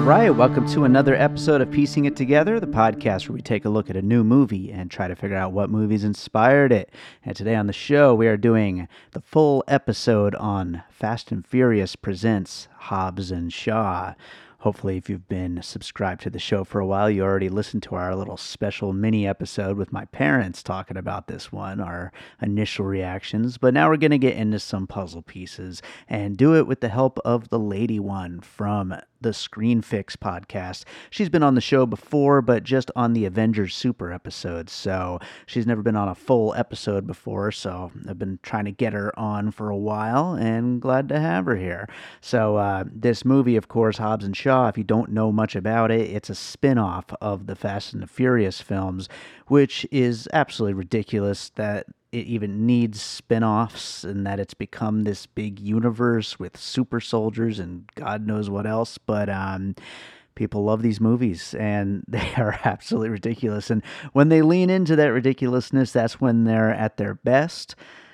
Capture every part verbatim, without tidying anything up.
right, welcome to another episode of Piecing It Together, the podcast where we take a look at a new movie and try to figure out what movies inspired it. And today on the show, we are doing the full episode on Fast and Furious Presents Hobbs and Shaw. Hopefully, if you've been subscribed to the show for a while, you already listened to our little special mini episode with my parents talking about this one, our initial reactions. But now we're going to get into some puzzle pieces and do it with the help of the lady one from the Screen Fix podcast. She's been on the show before, but just on the Avengers Super episode. So she's never been on a full episode before. So I've been trying to get her on for a while and glad to have her here. So uh, this movie, of course, Hobbs and Shaw, if you don't know much about it, it's a spin-off of the Fast and the Furious films, which is absolutely ridiculous that it even needs spin-offs and that it's become this big universe with super soldiers and God knows what else. But um, people love these movies and they are absolutely ridiculous. And when they lean into that ridiculousness, that's when they're at their best.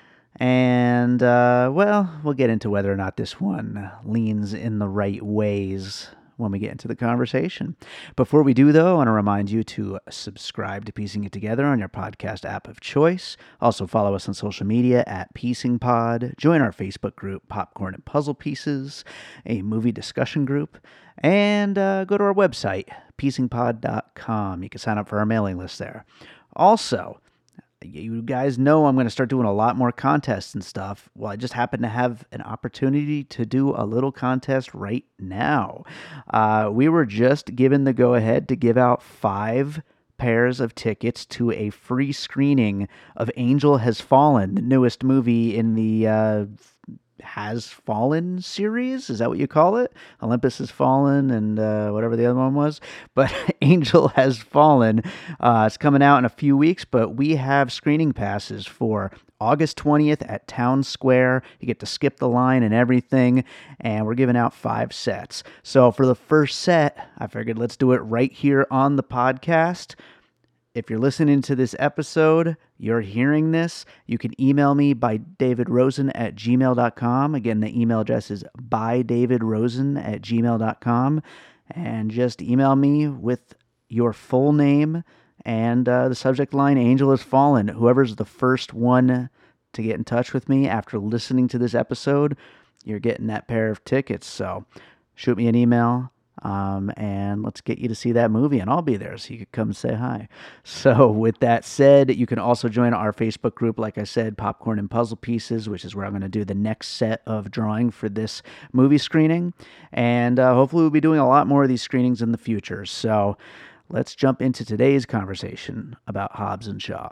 And, uh, well, we'll get into whether or not this one leans in the right ways when we get into the conversation. Before we do, though, I want to remind you to subscribe to Piecing It Together on your podcast app of choice. Also follow us on social media at Piecing Pod. Join our Facebook group, Popcorn and Puzzle Pieces, a movie discussion group. And uh, go to our website, piecing pod dot com. You can sign up for our mailing list there. Also, you guys know I'm going to start doing a lot more contests and stuff. Well, I just happen to have an opportunity to do a little contest right now. Uh, we were just given the go-ahead to give out five pairs of tickets to a free screening of Angel Has Fallen, the newest movie in the uh, Has Fallen series. Is that what you call it? Olympus Has Fallen and uh, whatever the other one was. But Angel Has Fallen. Uh, it's coming out in a few weeks, but we have screening passes for August twentieth at Town Square. You get to skip the line and everything, and we're giving out five sets. So for the first set, I figured let's do it right here on the podcast. If you're listening to this episode, you're hearing this, you can email me by davidrosen at gmail dot com. Again, the email address is by davidrosen at gmail dot com. And just email me with your full name and uh, the subject line, Angel Has Fallen. Whoever's the first one to get in touch with me after listening to this episode, you're getting that pair of tickets. So shoot me an email. Um, and let's get you to see that movie, and I'll be there so you can come say hi. So with that said, you can also join our Facebook group, like I said, Popcorn and Puzzle Pieces, which is where I'm going to do the next set of drawing for this movie screening. And uh, hopefully we'll be doing a lot more of these screenings in the future. So let's jump into today's conversation about Hobbs and Shaw.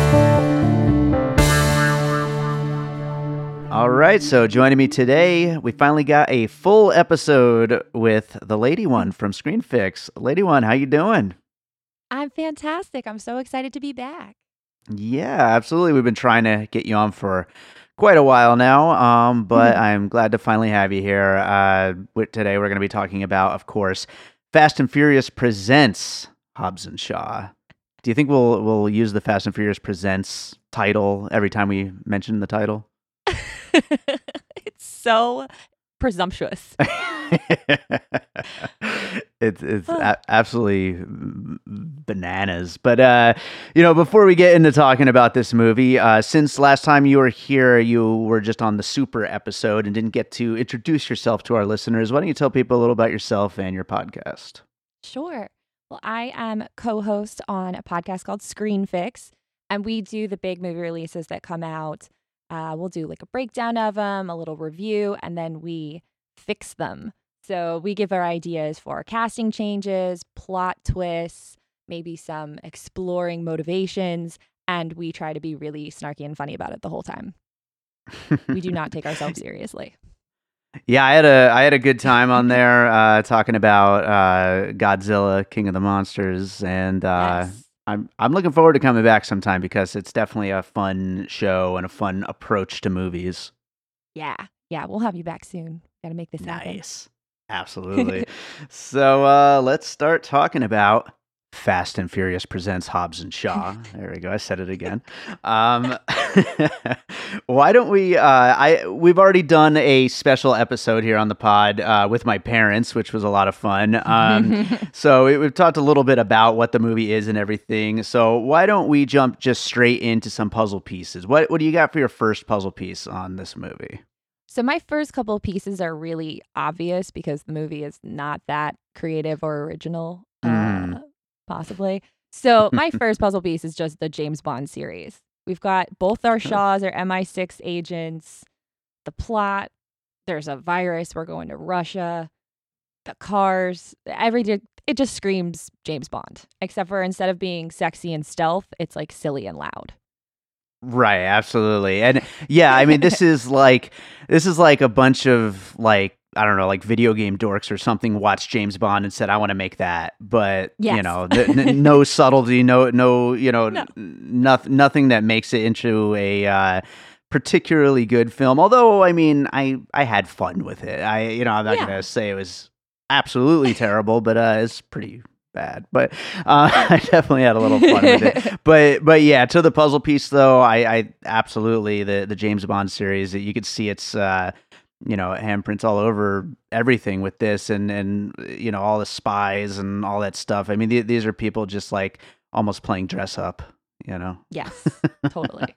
All right, so joining me today, we finally got a full episode with the lady one from Screen Fix. Lady one, how you doing? I'm fantastic. I'm so excited to be back. Yeah, absolutely. We've been trying to get you on for quite a while now, um, but I'm glad to finally have you here. Uh, with, today we're going to be talking about, of course, Fast and Furious Presents Hobbs and Shaw. Do you think we'll we'll use the Fast and Furious Presents title every time we mention the title? It's so presumptuous. it's it's a- absolutely bananas. But, uh, you know, before we get into talking about this movie, uh, since last time you were here, you were just on the Super episode and didn't get to introduce yourself to our listeners. Why don't you tell people a little about yourself and your podcast? Sure. Well, I am co-host on a podcast called Screen Fix, and we do the big movie releases that come out. Uh, we'll do like a breakdown of them, a little review, and then we fix them. So we give our ideas for casting changes, plot twists, maybe some exploring motivations, and we try to be really snarky and funny about it the whole time. We do not take ourselves seriously. Yeah, I had a I had a good time on there uh, talking about uh, Godzilla, King of the Monsters, and uh, Yes. I'm I'm looking forward to coming back sometime because it's definitely a fun show and a fun approach to movies. Yeah. Yeah. We'll have you back soon. Got to make this happen. Nice, absolutely. So uh, let's start talking about Fast and Furious presents Hobbs and Shaw. There we go. I said it again. Um, why don't we? Uh, I we've already done a special episode here on the pod uh, with my parents, which was a lot of fun. Um, so we, we've talked a little bit about what the movie is and everything. So why don't we jump just straight into some puzzle pieces? What What do you got for your first puzzle piece on this movie? So my first couple of pieces are really obvious because the movie is not that creative or original. Mm. Uh, Possibly. So my first puzzle piece is just the James Bond series. We've got both our Shaws, our M I six agents, the plot. There's a virus. We're going to Russia. The cars. Every it just screams James Bond. Except for instead of being sexy and stealth, it's like silly and loud. Right, absolutely. And yeah, I mean this is like this is like a bunch of like I don't know, like video game dorks or something watched James Bond and said, I want to make that. But, yes. you know, the, n- no subtlety, no, no, you know, no. nothing, nothing that makes it into a uh, particularly good film. Although, I mean, I, I had fun with it. I, you know, I'm not yeah. going to say it was absolutely terrible, but uh, it's pretty bad. But uh, I definitely had a little fun with it. But, but yeah, to the puzzle piece, though, I, I absolutely, the, the James Bond series, you could see it's, uh, you know, handprints all over everything with this and, and, you know, all the spies and all that stuff. I mean, th- these are people just like almost playing dress up, you know? Yes, totally.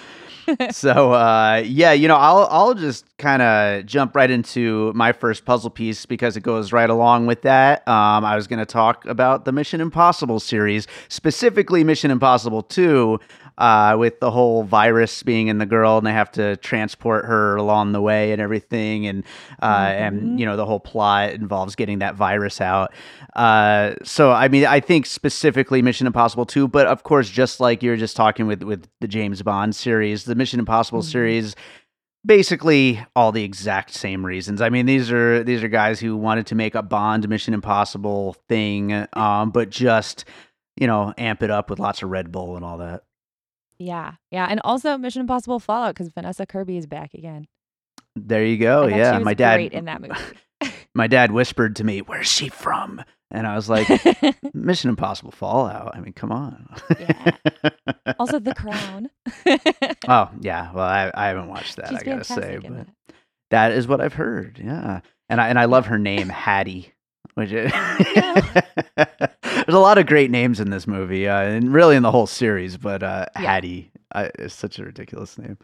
So, uh, yeah, you know, I'll, I'll just kind of jump right into my first puzzle piece because it goes right along with that. Um, I was going to talk about the Mission Impossible series, specifically Mission Impossible two, Uh, with the whole virus being in the girl and they have to transport her along the way and everything. And, uh, mm-hmm. and, you know, the whole plot involves getting that virus out. Uh, so, I mean, I think specifically Mission Impossible two, but of course, just like you were just talking with, with the James Bond series, the Mission Impossible mm-hmm. series, basically all the exact same reasons. I mean, these are, these are guys who wanted to make a Bond Mission Impossible thing, um, but just, you know, amp it up with lots of Red Bull and all that. Yeah, yeah, and also Mission Impossible Fallout because Vanessa Kirby is back again. There you go. Yeah, she was my dad great in that movie. My dad whispered to me, "Where's she from?" And I was like, "Mission Impossible Fallout." I mean, come on. Yeah. Also, The Crown. Oh yeah, well I, I haven't watched that. She's I gotta say, but that. that is what I've heard. Yeah, and I and I love her name, Hattie. Which is there's a lot of great names in this movie, uh, and really in the whole series. But uh, yeah. Hattie uh, is such a ridiculous name.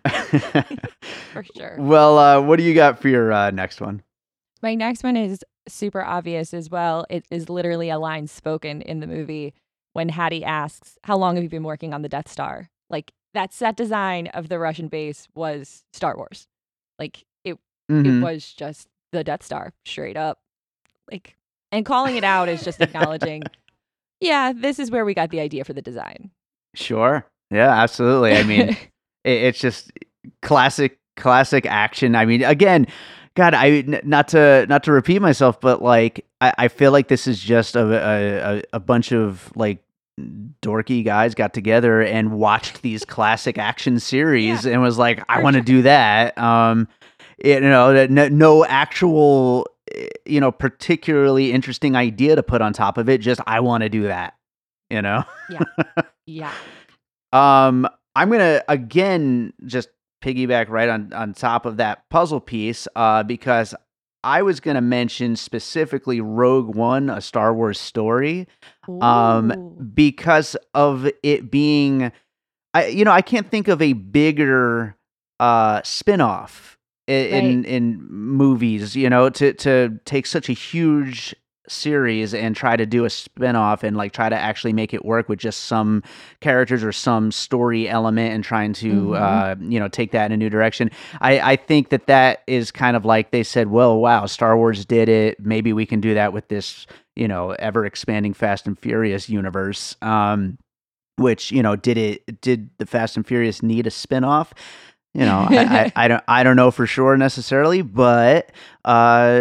For sure. Well, uh, what do you got for your uh, next one? My next one is super obvious as well. It is literally a line spoken in the movie when Hattie asks, "How long have you been working on the Death Star?" Like that set design of the Russian base was Star Wars. Like it, mm-hmm. it was just the Death Star, straight up. Like, and calling it out is just acknowledging, yeah, this is where we got the idea for the design. Sure. Yeah, absolutely. I mean, it, it's just classic, classic action. I mean, again, God, I n- not to not to repeat myself, but like, I, I feel like this is just a, a a bunch of like dorky guys got together and watched these classic action series yeah, and was like, I want to do that. Um, you know, no, no actual. you know, particularly interesting idea to put on top of it. Just, I want to do that, you know? Yeah. Yeah. um, I'm going to, again, just piggyback right on, on top of that puzzle piece, uh, because I was going to mention specifically Rogue One, A Star Wars Story, Ooh. um, because of it being, I, you know, I can't think of a bigger, uh, spinoff in right. in movies, you know, to to take such a huge series and try to do a spinoff and like try to actually make it work with just some characters or some story element and trying to mm-hmm. uh you know take that in a new direction. I I think that that is kind of like they said, well, wow, Star Wars did it, maybe we can do that with this, you know, ever expanding Fast and Furious universe. Um which, you know, did it did the Fast and Furious need a spinoff? You know, I, I, I don't I don't know for sure necessarily, but uh,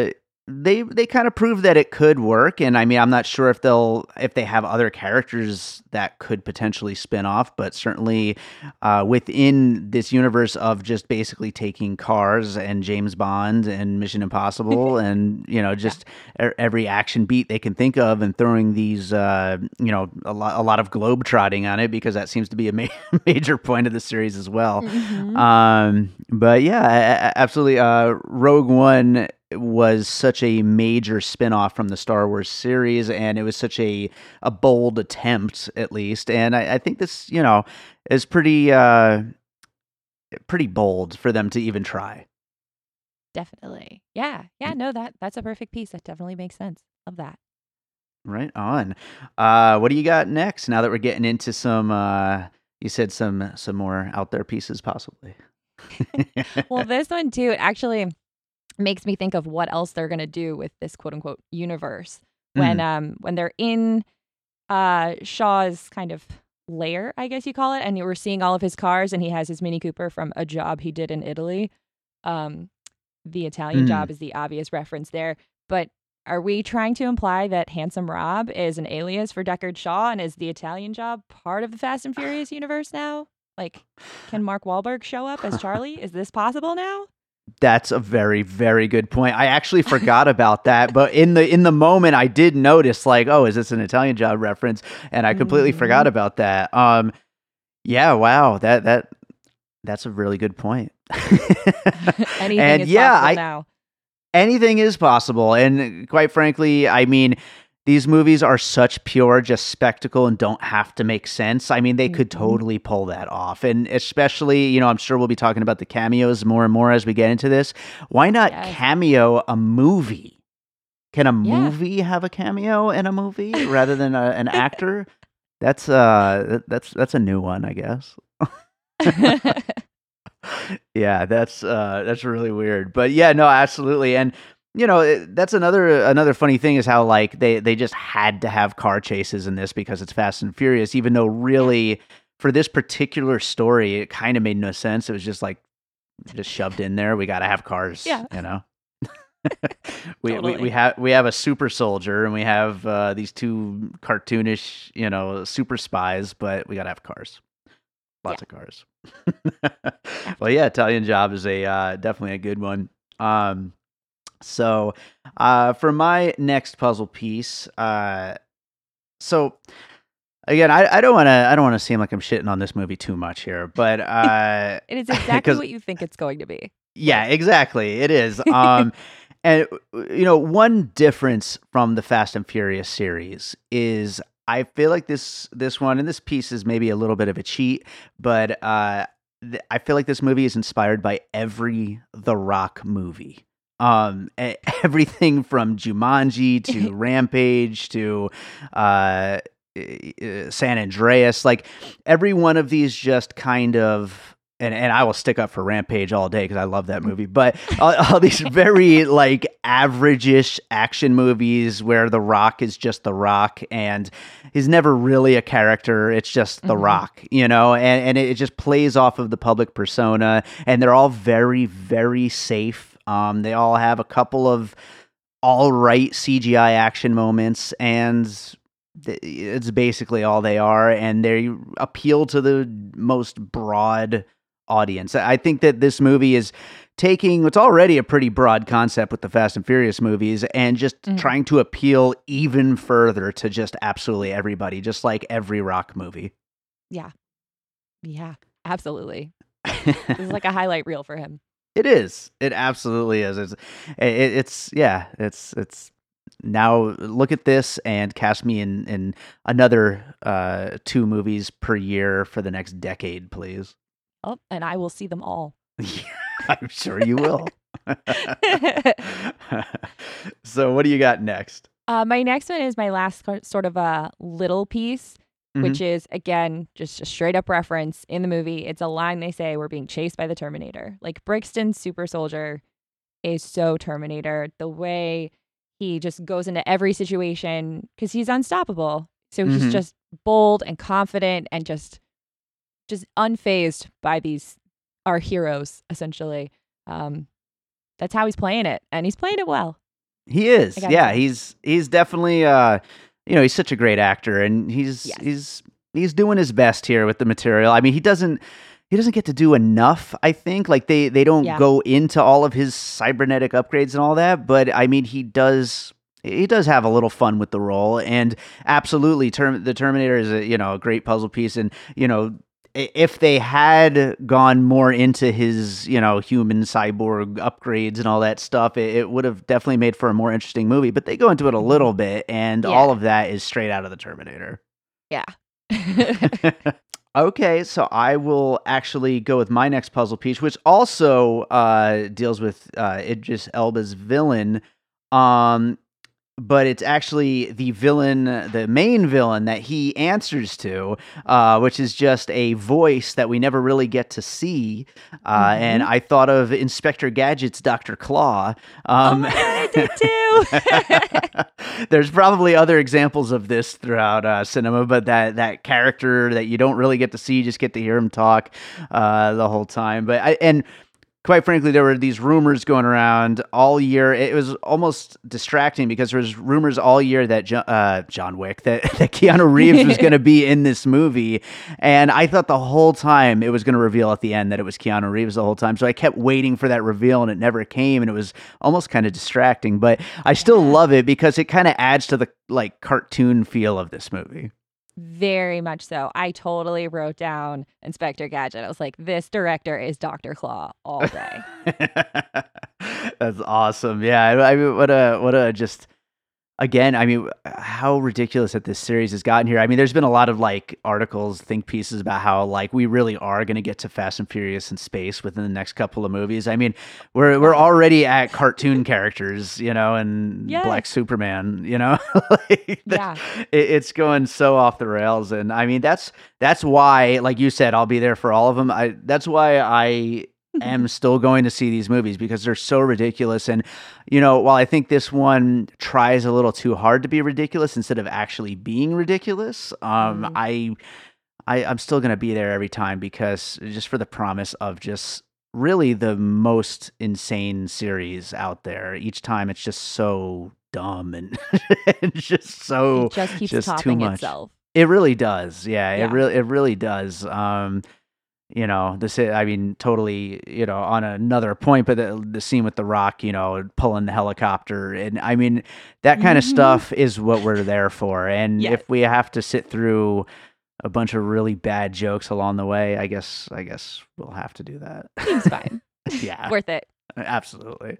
they they kind of prove that it could work, and I mean, I'm not sure if they'll if they have other characters that could potentially spin off, but certainly uh, within this universe of just basically taking Cars and James Bond and Mission Impossible, and you know, just yeah. e- every action beat they can think of, and throwing these, uh, you know, a lot a lot of globe trotting on it, because that seems to be a ma- major point of the series as well. Mhm. Um, but yeah, a- a- absolutely. Uh, Rogue One was such a major spin-off from the Star Wars series, and it was such a a bold attempt, at least. And I, I think this, you know, is pretty uh pretty bold for them to even try. Definitely. Yeah. Yeah, no, that that's a perfect piece. That definitely makes sense. Love that. Right on. Uh, what do you got next? Now that we're getting into some, uh, you said some some more out there pieces, possibly. Well, this one too, it actually makes me think of what else they're gonna do with this quote unquote universe when Mm. um when they're in uh Shaw's kind of lair, I guess you call it, and you were seeing all of his cars, and he has his Mini Cooper from a job he did in Italy. Um, the Italian Mm. Job is the obvious reference there, but are we trying to imply that Handsome Rob is an alias for Deckard Shaw, and is the Italian Job part of the Fast and Furious universe now? Like, can Mark Wahlberg show up as Charlie? Is this possible now? That's a very, very good point. I actually forgot about that, but in the in the moment, I did notice, like, oh, is this an Italian Job reference? And I completely Mhm. forgot about that. Um, yeah, wow, that that that's a really good point. Anything And is yeah, possible I now. anything is possible. And quite frankly, I mean, these movies are such pure just spectacle and don't have to make sense. I mean, they could Mhm. totally pull that off. And especially, you know, I'm sure we'll be talking about the cameos more and more as we get into this. Why not Yes. cameo a movie? Can a Yeah. movie have a cameo in a movie rather than a, an actor? That's uh that- that's that's a new one, I guess. Yeah, that's uh that's really weird. But yeah, no, absolutely. And you know, it- that's another another funny thing is how like they they just had to have car chases in this because it's Fast and Furious, even though really for this particular story it kind of made no sense. It was just like just shoved in there. We got to have cars, Yeah. you know. we, we we Totally. have we have a super soldier and we have uh, these two cartoonish, you know, super spies, but we got to have cars. Lots Yeah. of cars. Well, yeah, Italian Job is a uh, definitely a good one. Um, so, uh, for my next puzzle piece, uh, so again, I, I don't want to I don't want to seem like I'm shitting on this movie too much here, but uh, It is exactly because what you think it's going to be. yeah, Like, exactly, it is. Um, and uh, you know, one difference from the Fast and Furious series is I feel like this this one and this piece is maybe a little bit of a cheat, but uh, th- I feel like this movie is inspired by every The Rock movie. Um, e- everything from Jumanji to Rampage to uh, uh, San Andreas, like every one of these just kind of. And, and I will stick up for Rampage all day because I love that movie. But all, all these very like average-ish action movies where The Rock is just The Rock and he's never really a character. It's just The Mhm. Rock, you know, and, and it just plays off of the public persona. And they're all very, very safe. Um, they all have a couple of all right C G I action moments, and th- it's basically all they are. And they appeal to the most broad audience. I think that this movie is taking what's already a pretty broad concept with the Fast and Furious movies and just Mhm. trying to appeal even further to just absolutely everybody, just like every Rock movie. yeah. Yeah. Absolutely. This is like a highlight reel for him. It is. It absolutely is. It's, it, it's yeah. It's it's now look at this and cast me in in another uh, two movies per year for the next decade, please. Oh, and I will see them all. Yeah, I'm sure you will. So, what do you got next? Uh, my next one is my last co- sort of a little piece, which Mhm. is again just a straight up reference in the movie. It's a line they say, "We're being chased by the Terminator." Like Brixton's super soldier is so Terminator. The way he just goes into every situation because he's unstoppable. So he's Mhm. just bold and confident and just just unfazed by these our heroes essentially. Um, that's how he's playing it, and he's playing it well. He is. I gotta Yeah, say. he's he's definitely uh you know, he's such a great actor, and he's Yes. he's he's doing his best here with the material. I mean, he doesn't he doesn't get to do enough, I think. Like they they don't Yeah. go into all of his cybernetic upgrades and all that, but I mean, he does he does have a little fun with the role, and absolutely Term- the Terminator is a, you know, a great puzzle piece, and you know, i- if they had gone more into his, you know, human cyborg upgrades and all that stuff, it, it would have definitely made for a more interesting movie. But they go into it a Mhm. little bit, and Yeah. all of that is straight out of the Terminator. Yeah. Okay, so I will actually go with my next puzzle piece, which also uh, deals with uh, Idris Elba's villain. Um, but it's actually the villain, the main villain that he answers to, uh, which is just a voice that we never really get to see. Uh, And Mhm. I thought of Inspector Gadget's Doctor Claw. Oh Um, my god, I did too. There's probably other examples of this throughout uh, cinema, but that that character that you don't really get to see, you just get to hear him talk uh, the whole time. But I and quite frankly, there were these rumors going around all year. It was almost distracting because there was rumors all year that jo- uh, John Wick, that, that Keanu Reeves was going to be in this movie. And I thought the whole time it was going to reveal at the end that it was Keanu Reeves the whole time. So I kept waiting for that reveal and it never came. And it was almost kind of distracting, but I still Yeah. love it because it kind of adds to the like cartoon feel of this movie. Very much so. I totally wrote down Inspector Gadget. I was like, this director is Doctor Claw all day. That's awesome. Yeah, I I mean, what a what a just again. I mean, how ridiculous that this series has gotten here. I mean, there's been a lot of like articles, think pieces about how like we really are going to get to Fast and Furious in space within the next couple of movies. I mean, we're we're already at cartoon characters, you know, and Yes. Black Superman, you know, like, the- Yeah. it, it's going so off the rails, and I mean that's that's why, like you said, I'll be there for all of them. I that's why I am still going to see these movies because they're so ridiculous. And you know, while I think this one tries a little too hard to be ridiculous instead of actually being ridiculous, um, Mm. I, I I'm still gonna be there every time because just for the promise of just really the most insane series out there. Each time it's just so dumb and it's just so It just keeps just too topping much. itself. It really does. Yeah, it Yeah. really it really does. Um, you know, this is, I mean, totally, you know, on another point, but the, the scene with The Rock, you know, pulling the helicopter. And I mean, that kind of Mhm. stuff is what we're there for. And Yes. if we have to sit through a bunch of really bad jokes along the way, I guess, I guess we'll have to do that. Seems fine. Yeah, Worth it. absolutely.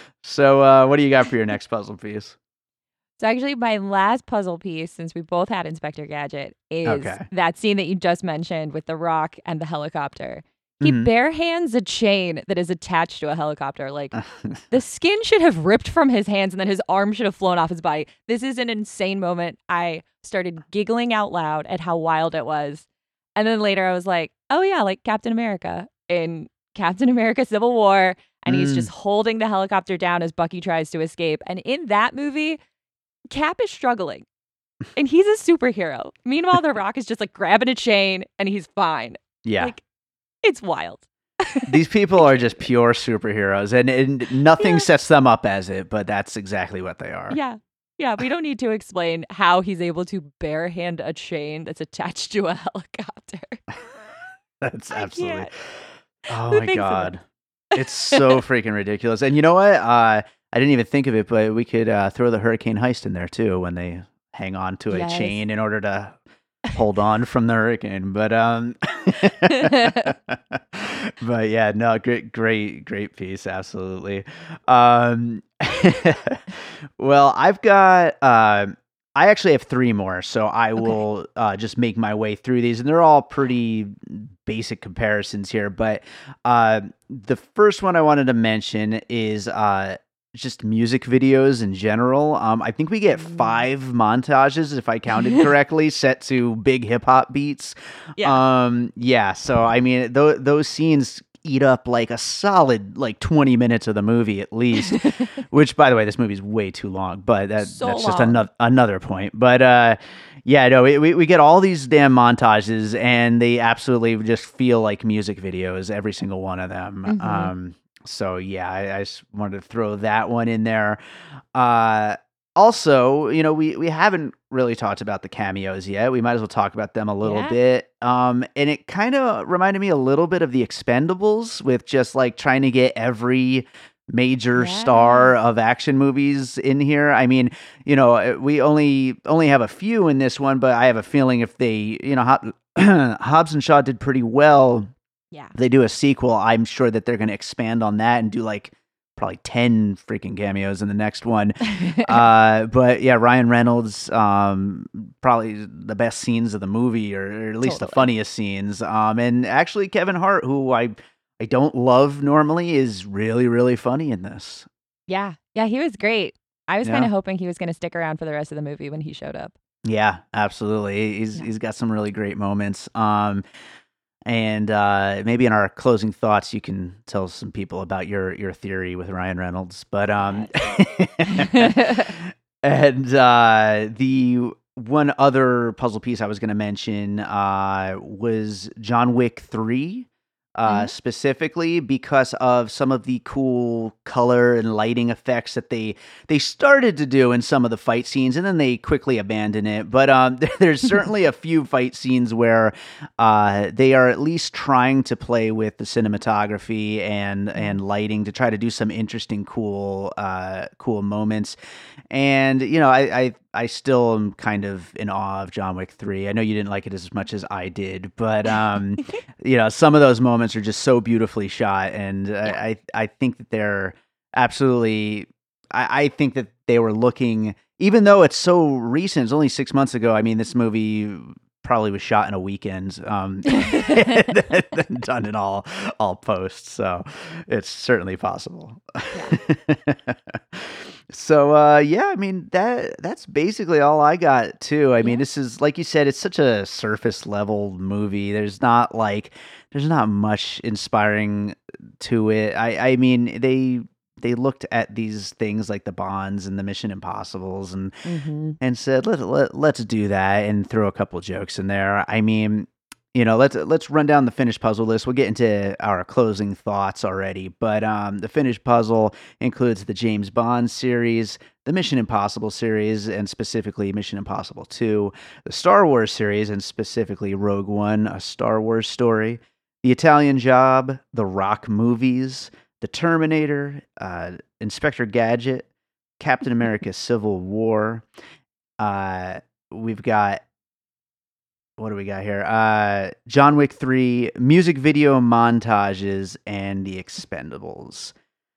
So, uh, what do you got for your next puzzle piece? So actually, my last puzzle piece, since we both had Inspector Gadget, is Okay. that scene that you just mentioned with The Rock and the helicopter. He Mhm. bare hands a chain that is attached to a helicopter. Like, the skin should have ripped from his hands and then his arm should have flown off his body. This is an insane moment. I started giggling out loud at how wild it was. And then later I was like, oh yeah, like Captain America in Captain America Civil War. And he's Mm. just holding the helicopter down as Bucky tries to escape. And in that movie, Cap is struggling. And he's a superhero. Meanwhile, The Rock is just like grabbing a chain and he's fine. Yeah. Like, it's wild. These people are just pure superheroes, and, and nothing Yeah. sets them up as it, but that's exactly what they are. Yeah. Yeah. We don't need to explain how he's able to barehand a chain that's attached to a helicopter. That's I absolutely. can't. Oh Who my thinks of it? god, it's so freaking ridiculous. And you know what? Uh, I didn't even think of it, but we could uh, throw the hurricane heist in there too when they hang on to a Yes. chain in order to hold on from the hurricane. But um, but yeah, no, great, great, great piece, absolutely. Um, well, I've got. Um, I actually have three more, so I Okay. will uh, just make my way through these, and they're all pretty basic comparisons here. But uh, the first one I wanted to mention is uh, just music videos in general. Um, I think we get Mm. five montages, if I counted correctly, set to big hip hop beats. Yeah. Um, yeah. So I mean, th- those scenes eat up like a solid like twenty minutes of the movie at least. Which, by the way, this movie's way too long, but that, So that's just long. another another point. But uh, yeah, no, we, we we get all these damn montages, and they absolutely just feel like music videos, every single one of them. Mhm. Um, So yeah, I, I just wanted to throw that one in there. Uh, also, you know, we we haven't really talked about the cameos yet. We might as well talk about them a little Yeah. bit. Um, and it kind of reminded me a little bit of the Expendables with just like trying to get every major Yeah. star of action movies in here. I mean, you know, uh, we only only have a few in this one, but I have a feeling if they, you know, Hob- Hobbs and Shaw did pretty well. Yeah. If they do a sequel, I'm sure that they're going to expand on that and do like probably ten freaking cameos in the next one. Uh, but yeah, Ryan Reynolds, um, probably the best scenes of the movie, or, or at least the Totally. funniest scenes. Um, and actually, Kevin Hart, who I I don't love normally, is really really funny in this. Yeah. Yeah, he was great. I was kind Yeah, of hoping he was going to stick around for the rest of the movie when he showed up. yeah, absolutely. He's Yeah. he's got some really great moments. Um, and uh, maybe in our closing thoughts, you can tell some people about your your theory with Ryan Reynolds. But um, Yes. and uh, the one other puzzle piece I was going to mention uh, was John Wick three. Uh, Mhm. specifically because of some of the cool color and lighting effects that they they started to do in some of the fight scenes, and then they quickly abandoned it. But um, there's certainly a few fight scenes where uh, they are at least trying to play with the cinematography and and Mhm. lighting to try to do some interesting, cool, uh, cool moments. And you know, I, I I still am kind of in awe of John Wick three. I know you didn't like it as much as I did, but um, you know, some of those moments are just so beautifully shot, and Yeah. I I, I think that they're absolutely. I, I think that they were looking, even though it's so recent, it's only six months ago. I mean, this movie probably was shot in a weekend, um, and then done in all all posts. So it's certainly possible. Yeah. So uh yeah, I mean that that's basically all I got too. I mean, Yeah. this is like you said, it's such a surface level movie. There's not like there's not much inspiring to it. I I mean, they they looked at these things like the Bonds and the Mission Impossibles and Mhm. and said, let, let let's do that and throw a couple jokes in there. I mean, you know, let's let's run down the finished puzzle list. We'll get into our closing thoughts already, but um, the finished puzzle includes the James Bond series, the Mission Impossible series, and specifically Mission Impossible two, the Star Wars series, and specifically Rogue One, a Star Wars story, the Italian Job, the Rock movies, the Terminator, uh, Inspector Gadget, Captain America: Civil War. Uh, we've got what do we got here? Uh, John Wick three, music video montages, and the Expendables.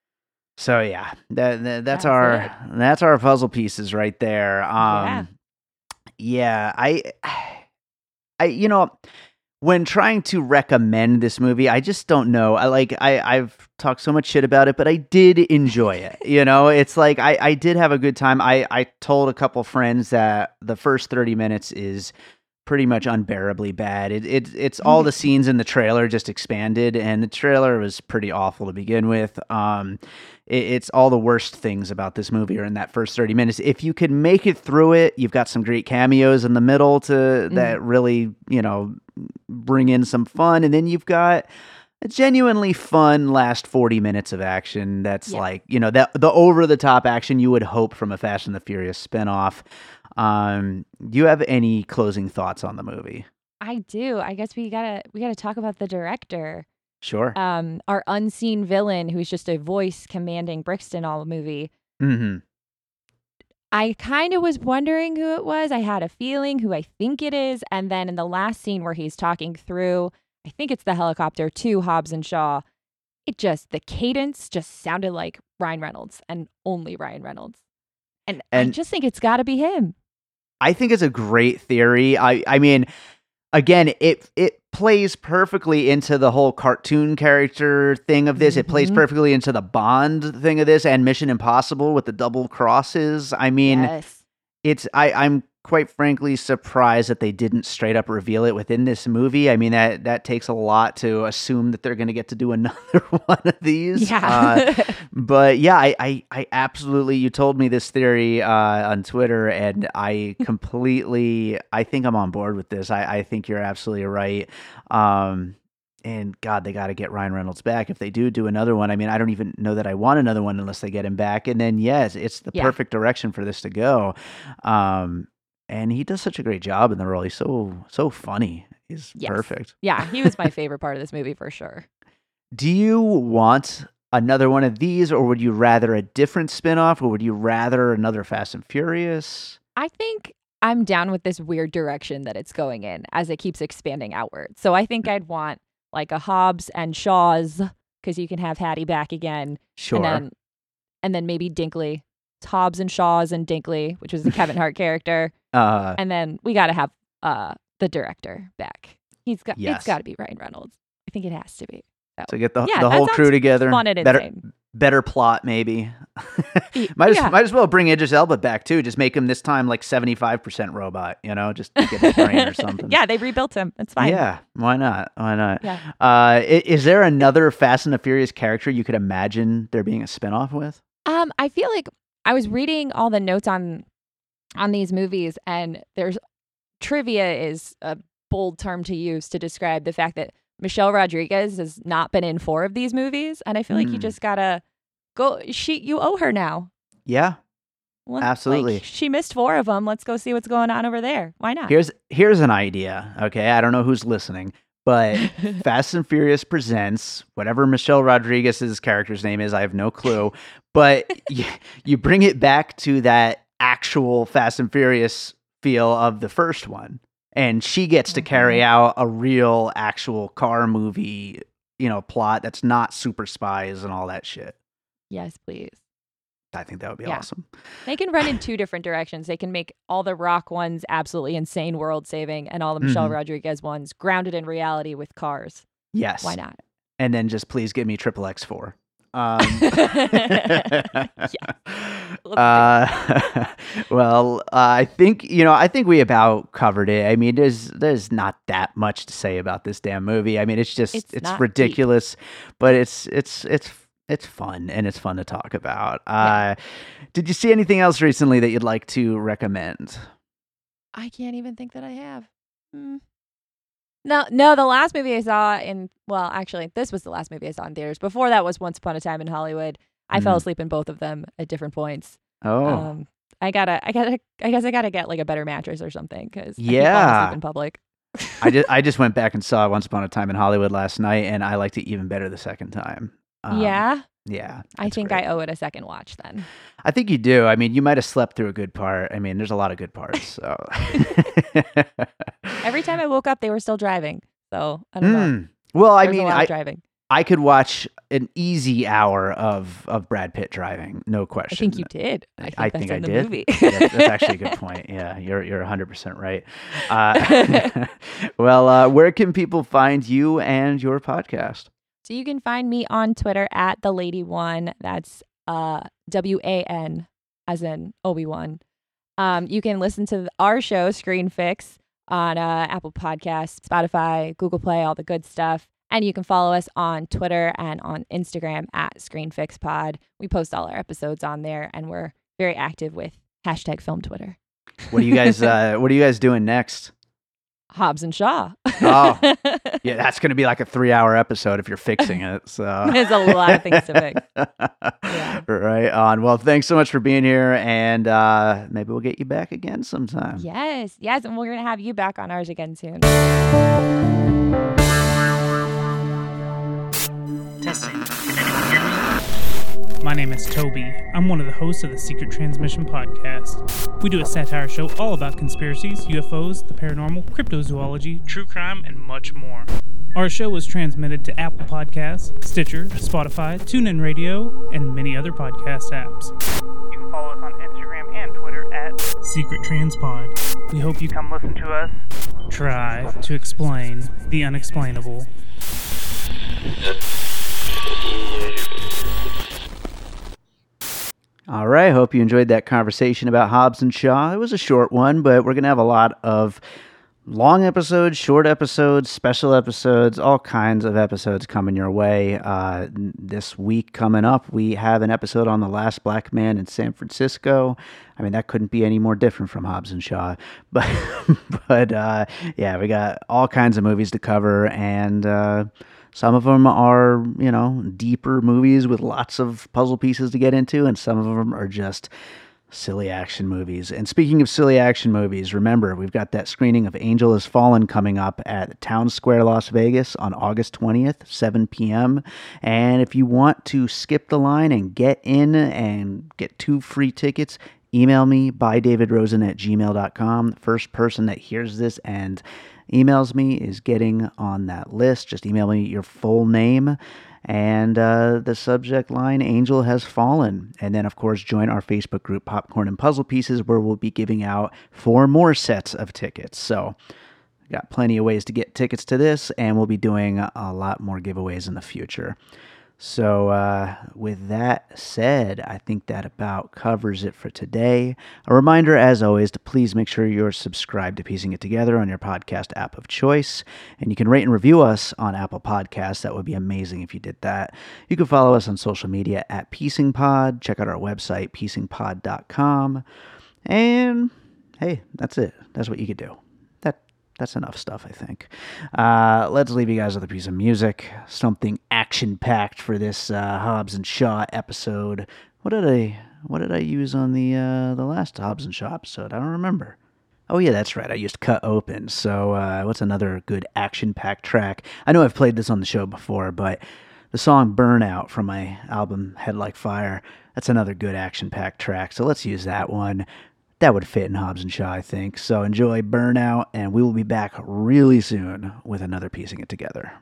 So yeah, that, that that's That's our it. that's our puzzle pieces right there. Yeah. Um, yeah, I, I, you know, when trying to recommend this movie, I just don't know. I like I I've talked so much shit about it, but I did enjoy it. You know, it's like I I did have a good time. I I told a couple friends that the first thirty minutes is pretty much unbearably bad. It, it it's all the scenes in the trailer just expanded, and the trailer was pretty awful to begin with. Um, it, it's all the worst things about this movie are in that first thirty minutes. If you can make it through it, you've got some great cameos in the middle to that Mhm. really, you know, bring in some fun, and then you've got a genuinely fun last forty minutes of action that's Yeah. like, you know, that the over the top action you would hope from a Fast and the Furious spinoff. Um, do you have any closing thoughts on the movie? I do. I guess we gotta we gotta talk about the director, Sure. um, our unseen villain, who's just a voice commanding Brixton all movie. Mhm. I kind of was wondering who it was. I had a feeling who I think it is, and then in the last scene where he's talking through, I think it's the helicopter to Hobbs and Shaw. It just the cadence just sounded like Ryan Reynolds and only Ryan Reynolds, and I And just think it's got to be him. I think it's a great theory. I I mean, again, it it plays perfectly into the whole cartoon character thing of this. It plays Mhm. perfectly into the Bond thing of this and Mission Impossible with the double crosses. I mean, Yes. it's I I'm quite frankly surprised that they didn't straight up reveal it within this movie. I mean, that that takes a lot to assume that they're going to get to do another one of these. Uh, Yeah. but yeah, I, I I absolutely you told me this theory uh, on Twitter, and I completely I think I'm on board with this. I I think you're absolutely right. Um, and God, they got to get Ryan Reynolds back. If they do do another one, I mean, I don't even know that I want another one unless they get him back. And then, yes, it's the Yeah. perfect direction for this to go. Um, and he does such a great job in the role. He's so, so funny. He's Yes. perfect. Yeah, he was my favorite part of this movie for sure. Do you want another one of these, or would you rather a different spinoff, or would you rather another Fast and Furious? I think I'm down with this weird direction that it's going in as it keeps expanding outward. So I think I'd want like a Hobbs and Shaw's, because you can have Hattie back again. Sure. And then, and then maybe Dinkley. It's Hobbs and Shaw's and Dinkley, which was the Kevin Hart character. Uh, And then we got to have uh, the director back. He's got. Yes. It's got to be Ryan Reynolds. I think it has to be. So, to get the, yeah, the that whole sounds crew together. fun and better, insane. better plot, maybe. Y- might, as, yeah. might as well bring Idris Elba back, too. Just make him this time like seventy-five percent robot, you know? Just get his brain or something. Yeah, they rebuilt him. It's fine. Yeah, why not? Why not? Yeah. Uh, i- is there another Fast and the Furious character you could imagine there being a spinoff with? Um, I feel like I was reading all the notes on on these movies, and there's trivia is a bold term to use to describe the fact that Michelle Rodriguez has not been in four of these movies, and I feel like you Mm. just gotta go. She, you owe her now. Yeah. Well, like, Absolutely. she missed four of them. Let's go see what's going on over there. Why not? Here's here's an idea. Okay, I don't know who's listening, but Fast and Furious presents whatever Michelle Rodriguez's character's name is. I have no clue, but you, you bring it back to that actual Fast and Furious feel of the first one, and she gets to carry Mhm. out a real, actual car movie, you know, plot that's not super spies and all that shit. Yes, please. I think that would be Yeah. awesome. They can run in two different directions. They can make all the Rock ones absolutely insane world saving, and all the Michelle Mhm. Rodriguez ones grounded in reality with cars. Yes. Why not? And then just please give me Triple X four. Um, Let's uh, well, uh, I think you know. I think we about covered it. I mean, there's there's not that much to say about this damn movie. I mean, it's just It's it's, not deep. ridiculous, but it's it's it's it's fun and it's fun to talk about. Uh, did you see anything else recently that you'd like to recommend? I can't even think that I have. Hmm. No, no. The last movie I saw in well, actually, this was the last movie I saw in theaters. Before that was Once Upon a Time in Hollywood. I fell Mm. asleep in both of them at different points. Oh, Um, I gotta, I gotta, I guess I gotta get like a better mattress or something because I keep falling Yeah. asleep in public. I just I just went back and saw Once Upon a Time in Hollywood last night, and I liked it even better the second time. Um, yeah, yeah. I it's think great. I owe it a second watch then. I think you do. I mean, you might have slept through a good part. I mean, there's a lot of good parts. So Every time I woke up, they were still driving. So I don't know. Mm. Well, I There was mean, a lot I of driving. I could watch an easy hour of of Brad Pitt driving, no I question. think you did. I I- think I that's think in I the did. movie. Yeah, that's actually a good point. Yeah, you're you're one hundred percent right. Uh, well, uh, where can people find you and your podcast? So you can find me on Twitter at the Lady One. That's uh W A N as in Obi-Wan. Um, you can listen to our show Screen Fix on uh, Apple Podcasts, Spotify, Google Play, all the good stuff. And you can follow us on Twitter and on Instagram at ScreenFixPod. We post all our episodes on there, and we're very active with hashtag Film Twitter. What are you guys uh, What are you guys doing next? Hobbs and Shaw. Oh. Yeah, that's going to be like a three hour episode if you're fixing it. So There's a lot of things to fix. Yeah. Right on. Well, thanks so much for being here, and uh, maybe we'll get you back again sometime. Yes, yes, and we're gonna have you back on ours again soon. Testing. Can anyone hear me? My name is Toby. I'm one of the hosts of the Secret Transmission podcast. We do a satire show all about conspiracies, U F Os, the paranormal, cryptozoology, true crime, and much more. Our show was transmitted to Apple Podcasts, Stitcher, Spotify, TuneIn Radio, and many other podcast apps. You can follow us on Instagram and Twitter at Secret Transpod. We hope you come listen to us try to explain the unexplainable. All right. Hope you enjoyed that conversation about Hobbs and Shaw. It was a short one, but we're going to have a lot of long episodes, short episodes, special episodes, all kinds of episodes coming your way. Uh, this week coming up, we have an episode on The Last Black Man in San Francisco. I mean, that couldn't be any more different from Hobbs and Shaw. But, but uh, yeah, we got all kinds of movies to cover, and uh, some of them are, you know, deeper movies with lots of puzzle pieces to get into, and some of them are just silly action movies. And speaking of silly action movies, remember, we've got that screening of Angel Has Fallen coming up at Town Square, Las Vegas on August twentieth, seven p.m. And if you want to skip the line and get in and get two free tickets, email me, bydavidrosen at gmail dot com. The first person that hears this and emails me is getting on that list. Just email me your full name and uh, the subject line, Angel Has Fallen. And then, of course, join our Facebook group, Popcorn and Puzzle Pieces, where we'll be giving out four more sets of tickets. So got plenty of ways to get tickets to this, and we'll be doing a lot more giveaways in the future. So uh, with that said, I think that about covers it for today. A reminder, as always, to please make sure you're subscribed to Piecing It Together on your podcast app of choice. And you can rate and review us on Apple Podcasts. That would be amazing if you did that. You can follow us on social media at PiecingPod. Check out our website, piecing pod dot com. And hey, that's it. That's what you could do. That's enough stuff, I think. Uh, let's leave you guys with a piece of music. Something action-packed for this uh, Hobbs and Shaw episode. What did I What did I use on the uh, the last Hobbs and Shaw episode? I don't remember. Oh, yeah, that's right. I used Cut Open. So uh, what's another good action-packed track? I know I've played this on the show before, but the song Burnout from my album Head Like Fire, that's another good action-packed track. So let's use that one. That would fit in Hobbs and Shaw, I think. So enjoy Burnout, and we will be back really soon with another Piecing It Together.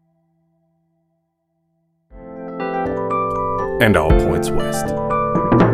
And all points west.